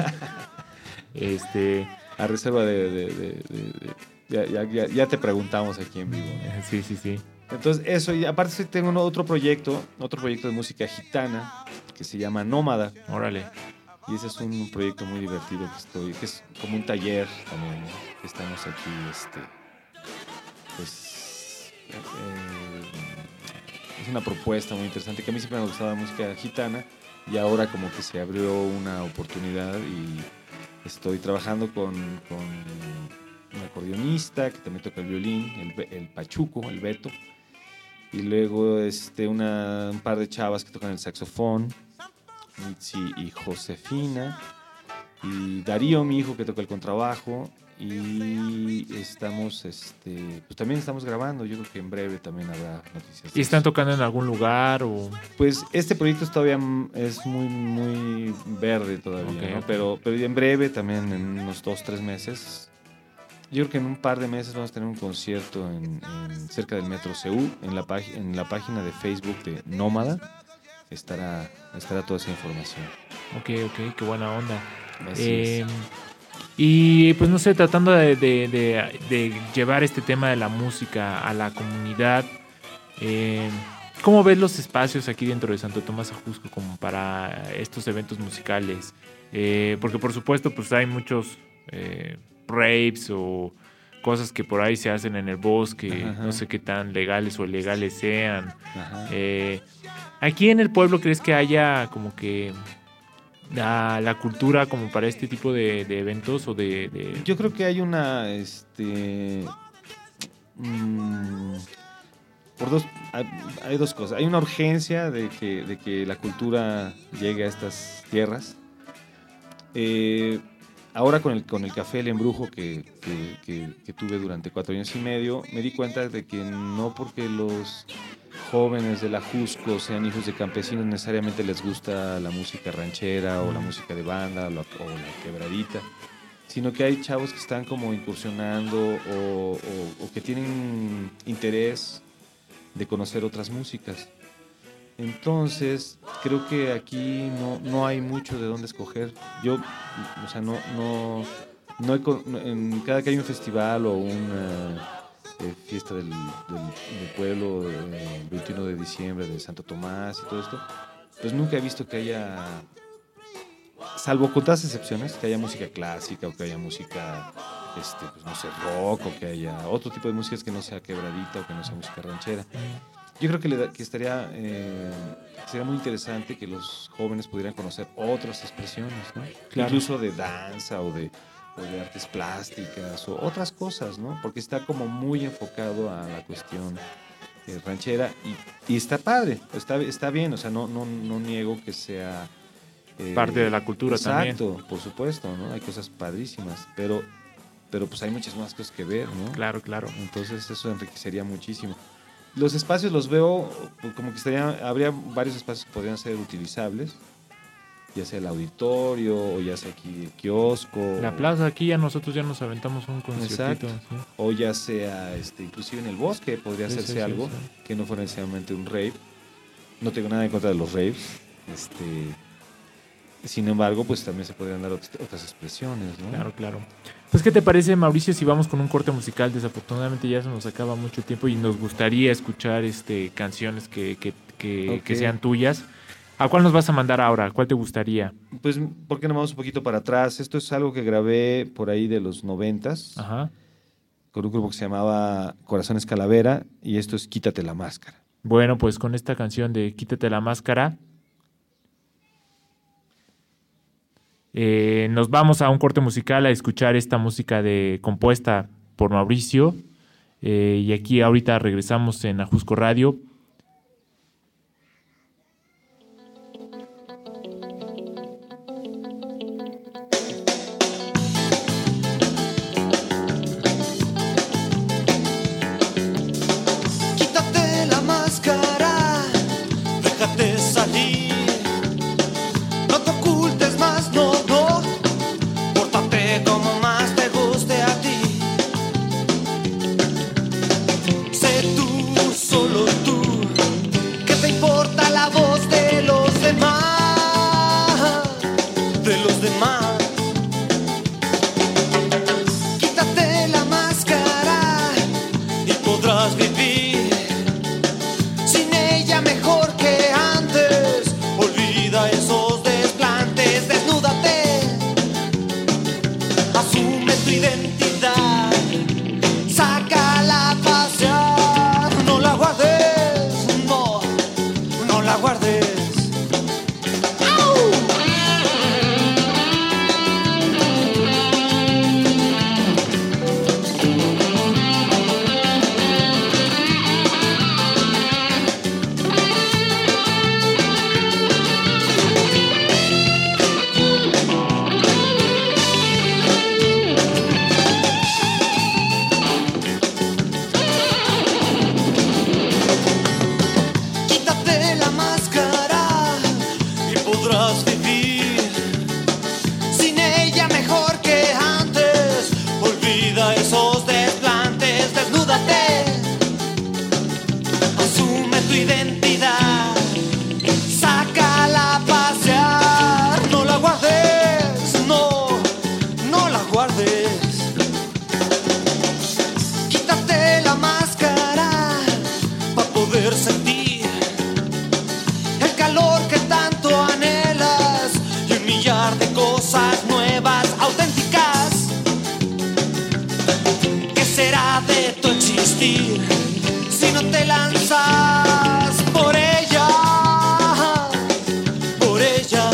este... A reserva de... de, de, de, de ya, ya, ya te preguntamos aquí en vivo, ¿no? Sí, sí, sí. Entonces, eso. Y aparte tengo otro proyecto, otro proyecto de música gitana que se llama Nómada. Órale. Y ese es un proyecto muy divertido que estoy, que es como un taller también, ¿no? Que estamos aquí, este, pues, eh, es una propuesta muy interesante, que a mí siempre me ha gustado la música gitana y ahora como que se abrió una oportunidad y estoy trabajando con, con un acordeonista que también toca el violín, el, el Pachuco, el Beto, y luego este, una, un par de chavas que tocan el saxofón, Mitzi y Josefina, y Darío, mi hijo, que toca el contrabajo, y estamos, este, pues también estamos grabando. Yo creo que en breve también habrá noticias. ¿Y están tocando en algún lugar o...? Pues este proyecto todavía es muy, muy verde todavía, okay, ¿no? okay. Pero, pero en breve, también en unos dos, tres meses, yo creo que en un par de meses vamos a tener un concierto en, en cerca del Metro C U, en la, en la página de Facebook de Nómada. Estará, estará toda esa información. Ok, ok, qué buena onda. Así eh, es. Y pues no sé, tratando de, de, de, de llevar este tema de la música a la comunidad, eh, ¿cómo ves los espacios aquí dentro de Santo Tomás Ajusco como para estos eventos musicales? Eh, porque por supuesto pues hay muchos eh, raves o cosas que por ahí se hacen en el bosque, ajá, no sé qué tan legales o ilegales sean. Eh, aquí en el pueblo, ¿crees que haya como que la, la cultura como para este tipo de, de eventos o de, de...? Yo creo que hay una, este, mmm, por dos, hay, hay dos cosas. Hay una urgencia de que, de que la cultura llegue a estas tierras. Eh, Ahora con el, con el café El Embrujo que, que, que, que tuve durante cuatro años y medio, me di cuenta de que no porque los jóvenes de la Ajusco sean hijos de campesinos necesariamente les gusta la música ranchera o la música de banda o la, o la quebradita, sino que hay chavos que están como incursionando o, o, o que tienen interés de conocer otras músicas. Entonces, creo que aquí no, no hay mucho de dónde escoger. Yo, o sea, no, no, no, hay, no en cada que hay un festival o una eh, fiesta del, del, del pueblo, el eh, veintiuno de diciembre de Santo Tomás y todo esto, pues nunca he visto que haya, salvo con todas excepciones, que haya música clásica o que haya música, este, pues no sé, rock o que haya otro tipo de músicas que no sea quebradita o que no sea música ranchera. Yo creo que, le, que estaría eh, sería muy interesante que los jóvenes pudieran conocer otras expresiones, ¿no? Claro. Incluso de danza o de, o de artes plásticas o otras cosas, ¿no? Porque está como muy enfocado a la cuestión eh, ranchera y, y está padre, está, está bien, o sea, no, no, no niego que sea Eh, Parte de la cultura también. Exacto, por supuesto, ¿no? Hay cosas padrísimas, pero, pero pues hay muchas más cosas que ver, ¿no? Claro, claro. Entonces eso enriquecería muchísimo. Los espacios los veo pues, como que estaría, habría varios espacios que podrían ser utilizables, ya sea el auditorio o ya sea aquí el kiosco. La o, plaza, aquí ya nosotros ya nos aventamos un conciertito. Exacto. ¿Sí? O ya sea este, inclusive en el bosque podría Sí, hacerse sí, sí, algo sí. que no fuera necesariamente un rave. No tengo nada en contra de los raves. Este, sin embargo, pues también se podrían dar ot- otras expresiones, ¿no? Claro, claro. Pues, ¿qué te parece, Mauricio, si vamos con un corte musical? Desafortunadamente ya se nos acaba mucho tiempo y nos gustaría escuchar este canciones que, que, que, Ok. que sean tuyas. ¿A cuál nos vas a mandar ahora? ¿Cuál te gustaría? Pues, ¿por qué no vamos un poquito para atrás? Esto es algo que grabé por ahí de los noventas Ajá. con un grupo que se llamaba Corazones Calavera y esto es Quítate la Máscara. Bueno, pues con esta canción de Quítate la Máscara, eh, nos vamos a un corte musical a escuchar esta música de compuesta por Mauricio. Eh, y aquí ahorita regresamos en Ajusco Radio. Quítate la máscara, déjate salir. No te ocultes más, no, no. Pórtate como más te guste a ti. Sé tú, solo tú. ¿Qué te importa la voz de los demás? De los demás. Quítate la máscara y podrás vivir sin ella mejor que antes. Olvida esos desplantes, desnúdate. Asume tu identidad, sácala a pasear. No la guardes, no, no la guardes. ¡Au! Quítate la máscara y podrás vivir sin ella mejor que antes. Olvida esos desplantes, desnúdate. Asume tu identidad, sácala a pasear. No la guardes, no, no la guardes. Quítate la máscara para poder sentir el calor que tanto anhelas y un millar de cosas nuevas, auténticas. ¿Qué será de tu existir si no te lanzas por ella? Por ella.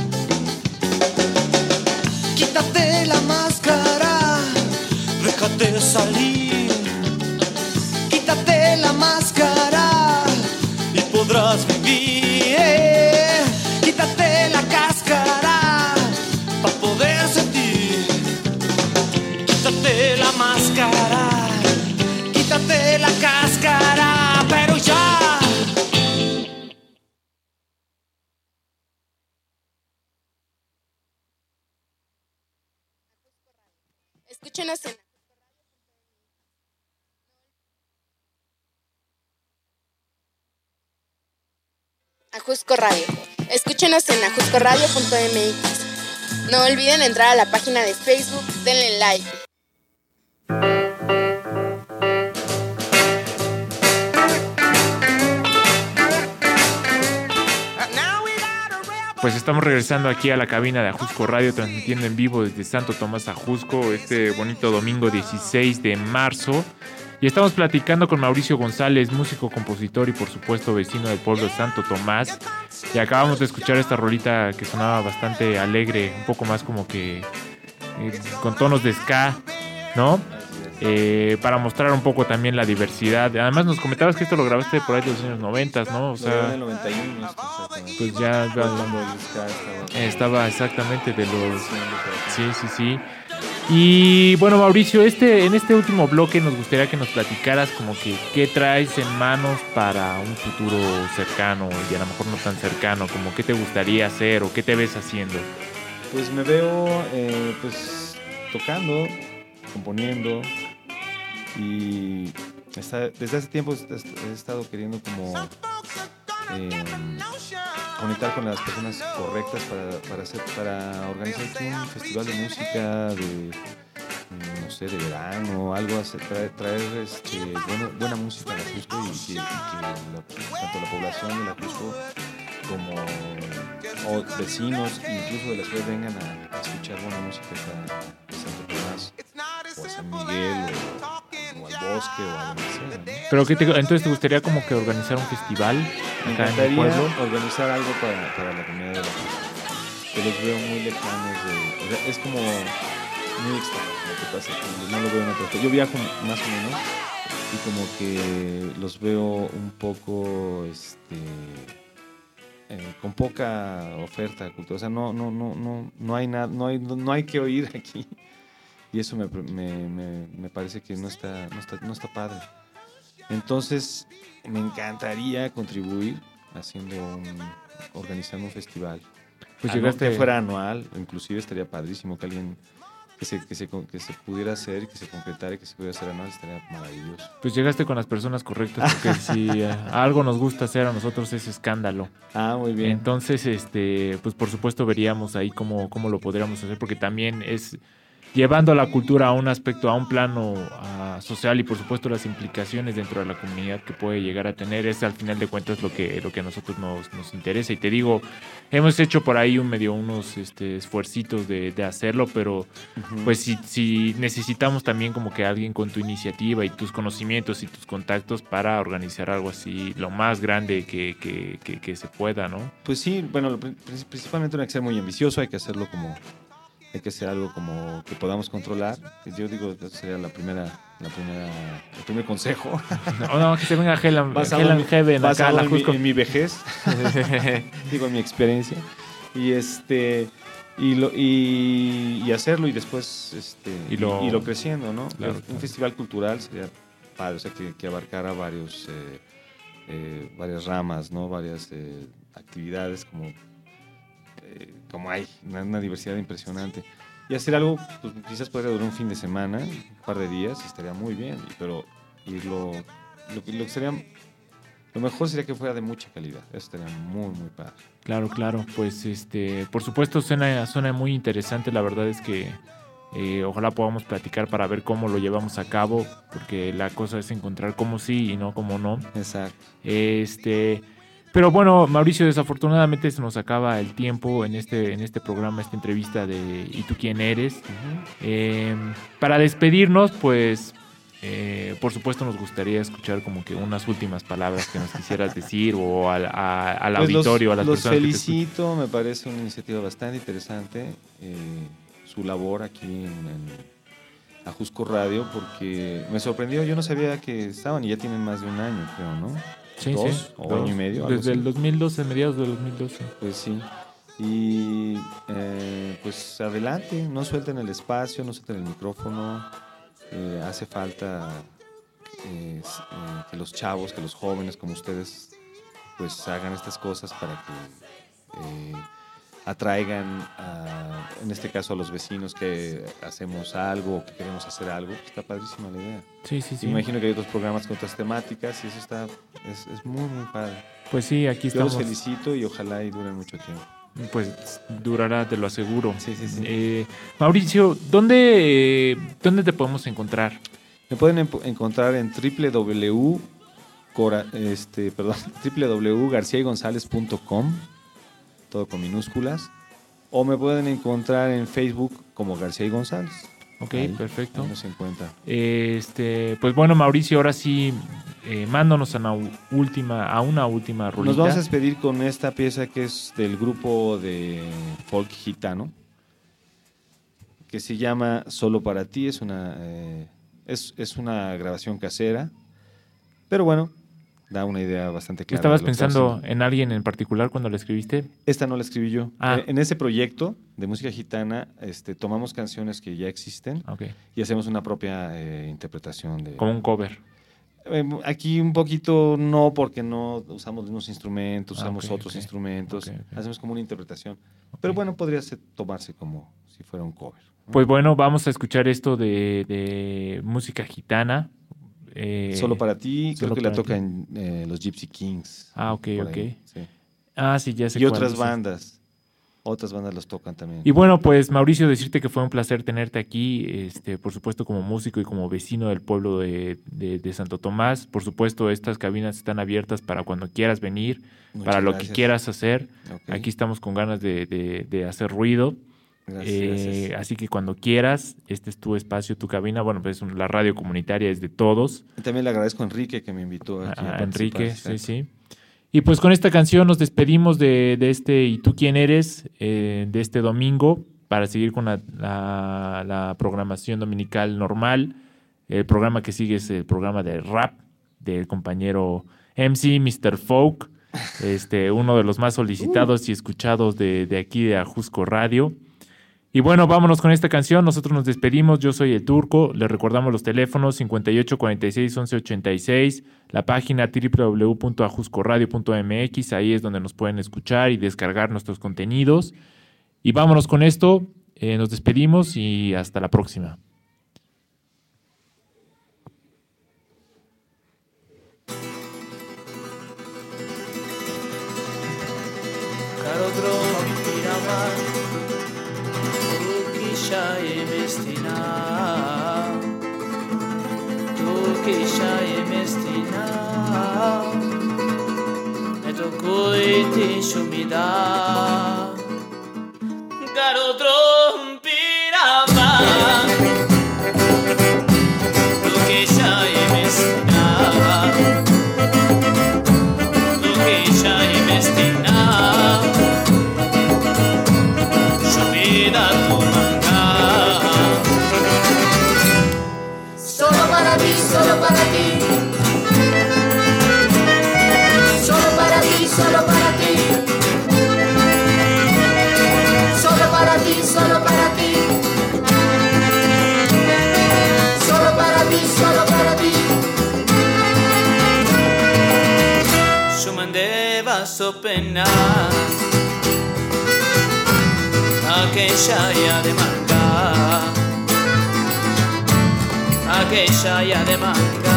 Quítate la máscara, déjate salir. Quítate la máscara y podrás vivir. Quítate la cáscara para poder sentir. Quítate la máscara, quítate la cáscara, pero ya. Escúchenos en Ajusco Radio. Escúchenos en ajusco radio punto m x. No olviden entrar a la página de Facebook, denle like. Pues estamos regresando aquí a la cabina de Ajusco Radio, transmitiendo en vivo desde Santo Tomás Ajusco, este bonito domingo dieciséis de marzo. Y estamos platicando con Mauricio González, músico, compositor y por supuesto vecino del pueblo de Santo Tomás. Y acabamos de escuchar esta rolita que sonaba bastante alegre, un poco más como que eh, con tonos de ska, ¿no? eh, para mostrar un poco también la diversidad. Además nos comentabas que esto lo grabaste por ahí de los años noventas, ¿no? O sea, en el noventa y uno, exactamente. Pues ya, ya cuando el ska estaba, estaba exactamente de los... Sí, sí, sí. Y bueno, Mauricio, este, en este último bloque nos gustaría que nos platicaras como que qué traes en manos para un futuro cercano y a lo mejor no tan cercano, como qué te gustaría hacer o qué te ves haciendo. Pues me veo eh, pues tocando, componiendo y está, desde hace tiempo he estado queriendo como eh, conectar con las personas correctas para, para, hacer, para organizar un festival de música de, no sé, de verano, algo así, traer, traer este, bueno, buena música a la Cusco y que, y que la, tanto la población de la Cusco como o vecinos, incluso de la ciudad, vengan a, a escuchar buena música a Santo Tomás o a San Miguel o, o al Bosque o a donde sea, ¿no? Pero ¿qué te, entonces te gustaría como que organizar un festival Me acá en el encantaría pueblo? organizar algo para, para la comunidad de la Cusco, que los veo muy lejanos de, o sea, es como muy extraño lo que pasa aquí, no lo veo en otra parte. Yo viajo más o menos y como que los veo un poco este Eh, con poca oferta cultural, o sea, no, no, no, no, no hay nada, no hay, no hay que oír aquí, y eso me, me, me, me parece que no está, no está, no está padre. Entonces, me encantaría contribuir haciendo un, organizando un festival. Pues Ah, llegaste... no, que fuera anual, inclusive estaría padrísimo que alguien que se, que se, que se pudiera hacer, que se concretara y que se pudiera hacer anual, estaría maravilloso. Pues llegaste con las personas correctas, porque si eh, algo nos gusta hacer a nosotros es escándalo. Ah, muy bien. Entonces, este, pues por supuesto veríamos ahí cómo, cómo lo podríamos hacer, porque también es llevando la cultura a un aspecto, a un plano uh, social y por supuesto las implicaciones dentro de la comunidad que puede llegar a tener, es al final de cuentas lo que, lo que a nosotros nos, nos interesa. Y te digo, hemos hecho por ahí un medio unos este, esfuercitos de, de hacerlo, pero uh-huh. pues si, si necesitamos también como que alguien con tu iniciativa y tus conocimientos y tus contactos para organizar algo así, lo más grande que, que, que, que se pueda, ¿no? Pues sí, bueno, principalmente no hay que ser muy ambicioso, hay que hacerlo como... Hay que hacer algo como que podamos controlar. Yo digo, eso sería la primera, la primera, el primer consejo. No, no, que se venga Hell and, Hell and Heaven acá a la Cusco. En mi, en mi vejez, digo, en mi experiencia. Y este y lo y, y hacerlo y después este y lo, y, y lo creciendo, ¿no? Claro, un claro. festival cultural sería padre, o sea, que, que abarcara varios eh, eh, varias ramas, ¿no? Varias eh, actividades como como hay, una, una diversidad impresionante. Y hacer algo, pues quizás podría durar un fin de semana, un par de días, estaría muy bien, pero irlo, lo, lo que sería, lo mejor sería que fuera de mucha calidad, eso estaría muy, muy padre. Claro, claro, pues este, por supuesto suena, suena muy interesante, la verdad es que eh, ojalá podamos platicar para ver cómo lo llevamos a cabo, porque la cosa es encontrar cómo sí y no cómo no. Exacto. Este... Pero bueno, Mauricio, desafortunadamente se nos acaba el tiempo en este, en este programa, esta entrevista de ¿Y tú quién eres? Uh-huh. Eh, para despedirnos, pues, eh, por supuesto nos gustaría escuchar como que unas últimas palabras que nos quisieras decir o al, a, al pues auditorio, los, a las los personas. Los felicito, me parece una iniciativa bastante interesante, eh, su labor aquí en, en Ajusco Radio, porque me sorprendió, yo no sabía que estaban y ya tienen más de un año, creo, ¿no? Sí, dos sí, o dos, año y medio. Desde así. el dos mil doce, mediados del dos mil doce. Pues sí. Y eh, pues adelante, no suelten el espacio, no suelten el micrófono. Eh, hace falta eh, eh, que los chavos, que los jóvenes como ustedes, pues hagan estas cosas para que eh, atraigan, a, en este caso a los vecinos que hacemos algo o que queremos hacer algo. Está padrísima la idea. Sí, sí, sí. Me imagino que hay otros programas con otras temáticas y eso está, es, es muy, muy padre. Pues sí, aquí Yo estamos. los felicito y ojalá y duren mucho tiempo. Pues durará, te lo aseguro. Sí, sí, sí. Eh, Mauricio, ¿dónde, eh, ¿dónde te podemos encontrar? Me pueden en- encontrar en www, cora, este, perdón, doble u doble u doble u punto garcía y gonzález punto com, todo con minúsculas, o me pueden encontrar en Facebook como García y González. Ok, Ahí, perfecto. ahí nos encuentra. Este, pues bueno, Mauricio, ahora sí, eh, mándanos a una última, a una última rolita. Nos vamos a despedir con esta pieza que es del grupo de folk gitano, que se llama Solo para ti. Es una, eh, es, es una grabación casera, pero bueno, da una idea bastante clara. ¿Estabas de lo que pensando hacen. en alguien en particular cuando la escribiste? Esta no la escribí yo. Ah. Eh, En ese proyecto de música gitana, este, tomamos canciones que ya existen Ok. y hacemos una propia eh, interpretación de... Como un cover. Eh, aquí un poquito no, porque no usamos los mismos instrumentos, Ah, usamos ok, otros ok. instrumentos, Ok, ok. hacemos como una interpretación. Pero bueno, podría ser- tomarse como si fuera un cover, ¿no? Pues bueno, vamos a escuchar esto de, de música gitana. Eh, Solo para ti, Solo creo que la para ti. tocan eh, los Gypsy Kings. Ah, ok, por ok. ahí, sí. Ah, sí, ya sé Y cuál otras dices. bandas. Otras bandas los tocan también. Y bueno, pues Mauricio, decirte que fue un placer tenerte aquí, este, por supuesto como músico y como vecino del pueblo de, de- de Santo Tomás. Por supuesto, estas cabinas están abiertas para cuando quieras venir, Muchas para lo gracias. que quieras hacer. Ok. Aquí estamos con ganas de, de- de hacer ruido. Gracias, Eh, gracias. Así que cuando quieras, este es tu espacio, tu cabina. Bueno, pues un- la radio comunitaria es de todos. Y también le agradezco a Enrique que me invitó aquí a, A participar. Enrique, sí, Exacto. sí. Y pues con esta canción nos despedimos de, de este ¿Y tú quién eres? Eh, de este domingo, para seguir con la, la- la programación dominical normal. El programa que sigue es el programa de rap del compañero M C, mister Folk, este, uno de los más solicitados y escuchados de, de aquí de Ajusco Radio. Y bueno, vámonos con esta canción. Nosotros nos despedimos. Yo soy el Turco. Les recordamos los teléfonos cincuenta y ocho cuarenta y seis once ochenta y seis, la página doble u doble u doble u punto ajuscoradio punto m x. Ahí es donde nos pueden escuchar y descargar nuestros contenidos. Y vámonos con esto. Eh, nos despedimos y hasta la próxima. Caro trovi piramar, tu kisha emestina, tu kisha emestina, eto kuiti shumida. Caro trovi piramar, tu kisha emestina, tu kisha emestina. Solo para ti, solo para ti. Solo para ti, solo para ti. Solo para ti, solo para ti. Solo para ti, solo para ti. Shumandeva sopena aquella ya de manga, aquella ya de manga,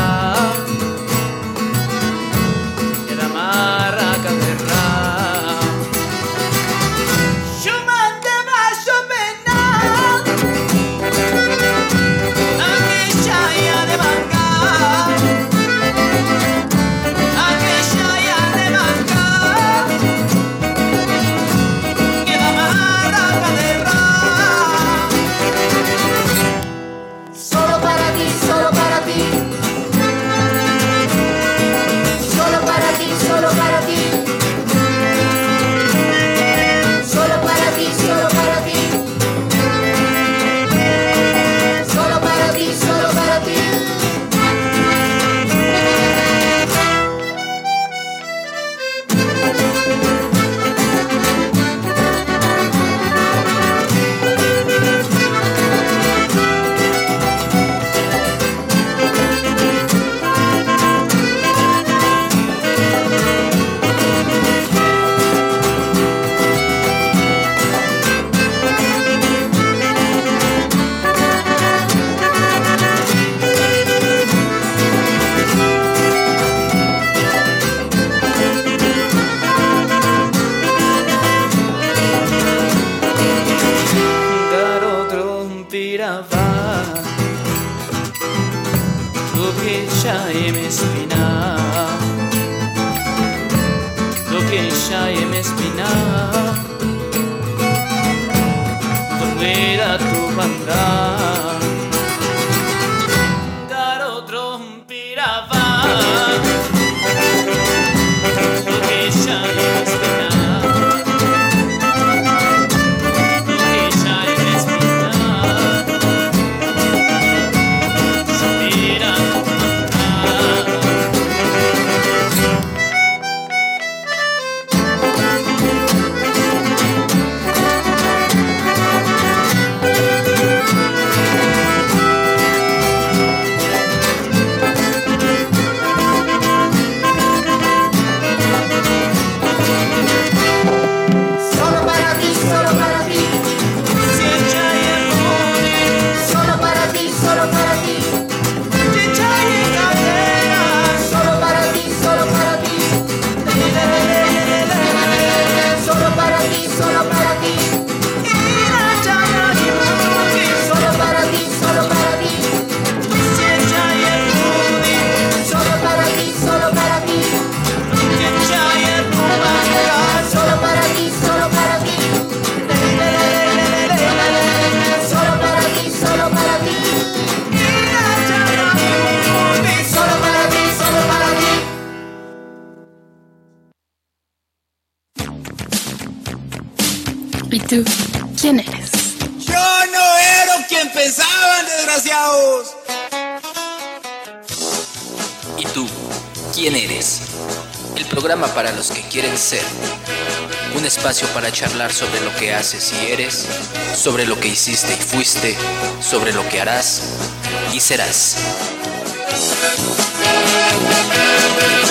y la marraca terra. Shumandeva sopena aquella ya de manga, aquella ya de manga. Solo para ti, solo para ti. Solo para ti, solo para ti. Solo para ti, solo para ti. Solo para ti, solo para ti. Caro trompirava, tu che c'hai me spina, tu che c'hai me spina, tu guida tu banda. Caro trompirava, tu che c'hai me spina. ¿Y tú quién eres? Yo no era quien pensaban, desgraciados. ¿Y tú quién eres? El programa para los que quieren ser. Un espacio para charlar sobre lo que haces y eres, sobre lo que hiciste y fuiste, sobre lo que harás y serás.